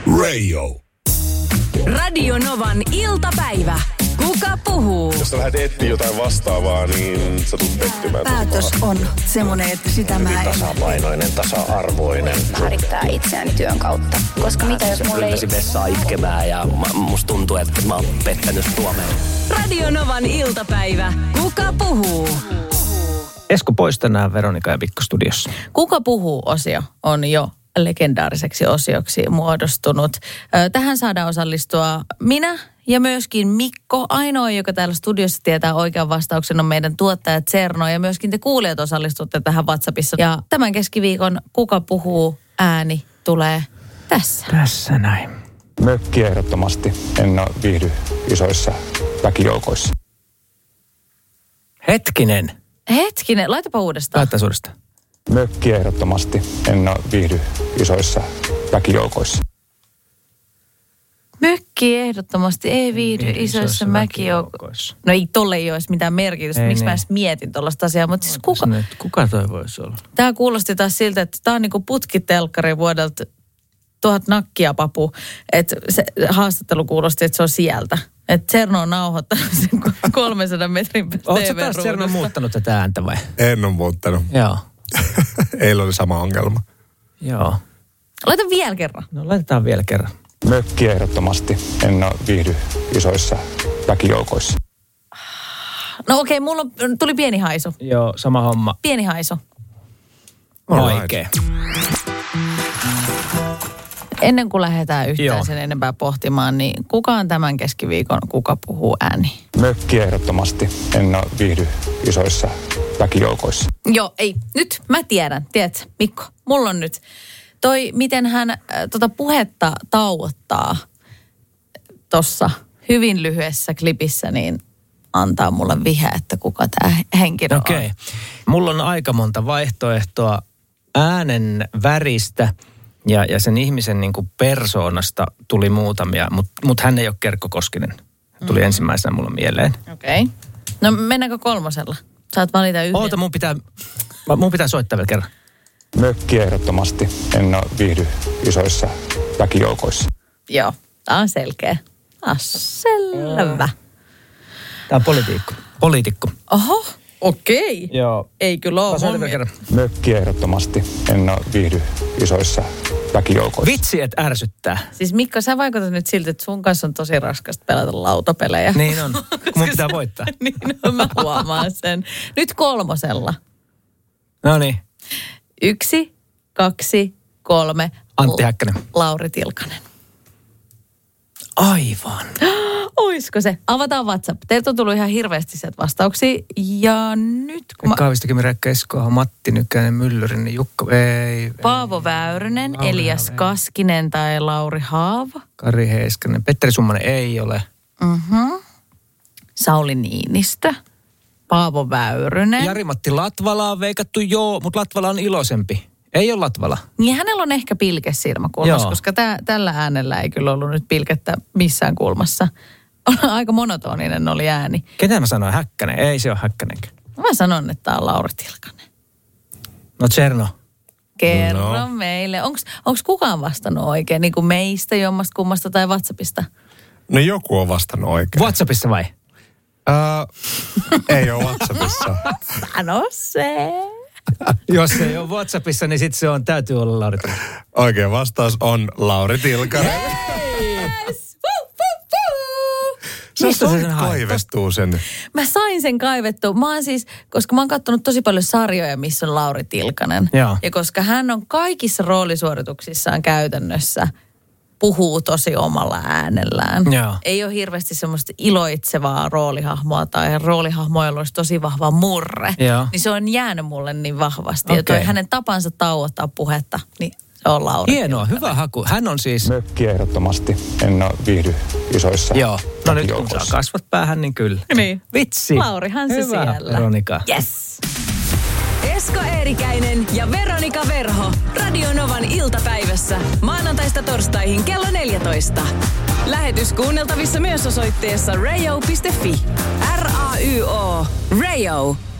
Radio. Radio Novan iltapäivä. Kuka puhuu? Jos sä lähdet etsiä jotain vastaavaa, niin sä tulet pettymään. Päätös on semmoinen, että sitä mä en... Tasapainoinen, tasa-arvoinen. Määrittää itseäni työn kautta. Koska mitä jos mulle ei... vessaa itkemään ja musta tuntuu, että mä oon pettänyt Suomeen. Radio Novan iltapäivä. Kuka puhuu? Esko pois tänään Veronika ja Mikko studiossa. Kuka puhuu-osio on jo legendaariseksi osioksi muodostunut. Tähän saadaan osallistua minä ja myöskin Mikko. Ainoa, joka täällä studiossa tietää oikean vastauksen, on meidän tuottaja Zerno. Ja myöskin te kuulijat osallistutte tähän WhatsAppissa. Ja tämän keskiviikon Kuka puhuu -ääni tulee tässä. Tässä näin. Mökki ehdottomasti. En viihdy isoissa väkijoukoissa. Hetkinen, laitapa uudestaan. laittaa uudestaan. Mökki ehdottomasti. En viihdy isoissa väkijoukoissa. Mökki ehdottomasti ei viihdy isoissa mäkijoukoissa. No ei tolle ei olisi mitään merkitystä. Miksi mä edes mietin tollaista asiaa. Mutta siis kuka toi voisi olla? Tämä kuulosti taas siltä, että tämä on niinku putkitelkkari vuodelta 1000 nakkia papu. Että se haastattelu kuulosti, että se on sieltä. Että Zerno on nauhoittanut sen 300 metrin TV-ruudusta. Oletko taas Zerno muuttanut tätä ääntä vai? En ole muuttanut. Joo. Eilen oli sama ongelma. Joo. Laita vielä kerran. No laitetaan vielä kerran. Mökki ehdottomasti. En viihdy isoissa väkijoukoissa. No okei, mulla tuli pieni haisu. Joo, sama homma. Pieni haisu. Vaikea. Ennen kuin lähdetään yhtään Joo. sen enempää pohtimaan, niin kuka on tämän keskiviikon Kuka puhuu -ääni? Mökki ehdottomasti. En viihdy isoissa väkijoukoissa. Joo, ei. Nyt mä tiedän. Tiedätkö, Mikko? Mulla on nyt. Miten hän puhetta tauottaa tuossa hyvin lyhyessä klipissä, niin antaa mulle vihje, että kuka tämä henkilö on. Okei. Mulla on aika monta vaihtoehtoa äänen väristä ja sen ihmisen niin kuin persoonasta tuli muutamia, mutta hän ei ole Kerkko Koskinen. Tuli ensimmäisenä mulla mieleen. Okei. No mennäänkö kolmosella? Saat valita yhden. Oota, mun pitää soittaa vielä kerran. Mökki ehdottomasti. En viihdy isoissa väkijoukoissa. Joo, tää on selkeä. Selvä. Tää on poliitikko. Oho, okei. Joo. Ei kyllä ole Soitan vielä kerran. Mökki ehdottomasti. En viihdy isoissa väkijoukoissa. Vitsi, että ärsyttää. Siis Mikko, sä vaikutat nyt siltä, että sun kanssa on tosi raskasta pelata lautapelejä. Niin on. Mun pitää voittaa. Niin, no mä huomaan sen. Nyt kolmosella. No niin. 1, 2, 3. Antti Häkkänen. Lauri Tilkanen. Aivan. Oisko se? Avataan WhatsApp. Teiltä on tullut ihan hirveästi sieltä vastauksia. Ja nyt kun Pekka Haavisto, Mirekka Eskoa, Matti Nykänen, Myllyrinen, Jukka, ei. Paavo Väyrynen, Elias Kaskinen tai Lauri Haava. Kari Heiskanen, Petteri Summanen ei ole. Sauli Niinistö. Paavo Väyrynen. Jari-Matti Latvala on veikattu, joo, mutta Latvala on iloisempi. Ei ole Latvala. Niin hänellä on ehkä pilke silmäkulmassa, Joo. koska tällä äänellä ei kyllä ollut nyt pilkettä missään kulmassa. Aika monotoninen oli ääni. Ketä mä sanoin? Häkkänen? Ei se ole Häkkänenkään. Mä sanon, että tää on Lauri Tilkanen. No Zerno. Kerro meille. Onks kukaan vastannut oikein, niin kuin meistä, jommasta kummasta tai WhatsAppista? No joku on vastannut oikein. WhatsAppissa vai? Ei ole WhatsAppissa. Sano se. Jos ei ole WhatsAppissa, niin sitten täytyy olla Lauri Tilkanen. Oikea vastaus on Lauri Tilkanen. Yes. Sä Mistä sä sen sait hait? kaivettua sen. Mä sain sen kaivettua. Mä oon siis, koska mä oon katsonut tosi paljon sarjoja, missä on Lauri Tilkanen. Joo. Ja koska hän on kaikissa roolisuorituksissaan käytännössä puhuu tosi omalla äänellään. Joo. Ei ole hirveästi semmoista iloitsevaa roolihahmoa tai roolihahmoilla olisi tosi vahva murre. Joo. Niin se on jäänyt mulle niin vahvasti. Ja Okei. toi hänen tapansa tauottaa puhetta, niin se on Lauri. Hienoa, hyvä haku. Hän on siis... Mökki ehdottomasti. En viihdy isoissa Joo. No nyt kun saa väkijoukoissa. kasvat päähän, niin kyllä. Niin. Vitsi. Laurihan se hyvä, siellä. Veronika. Yes. Esko Eerikäinen ja Veronika Verho. Radio Novan iltapäivässä. Maanantaista torstaihin kello 14. Lähetys kuunneltavissa myös osoitteessa rayo.fi. RAYO. Rayo.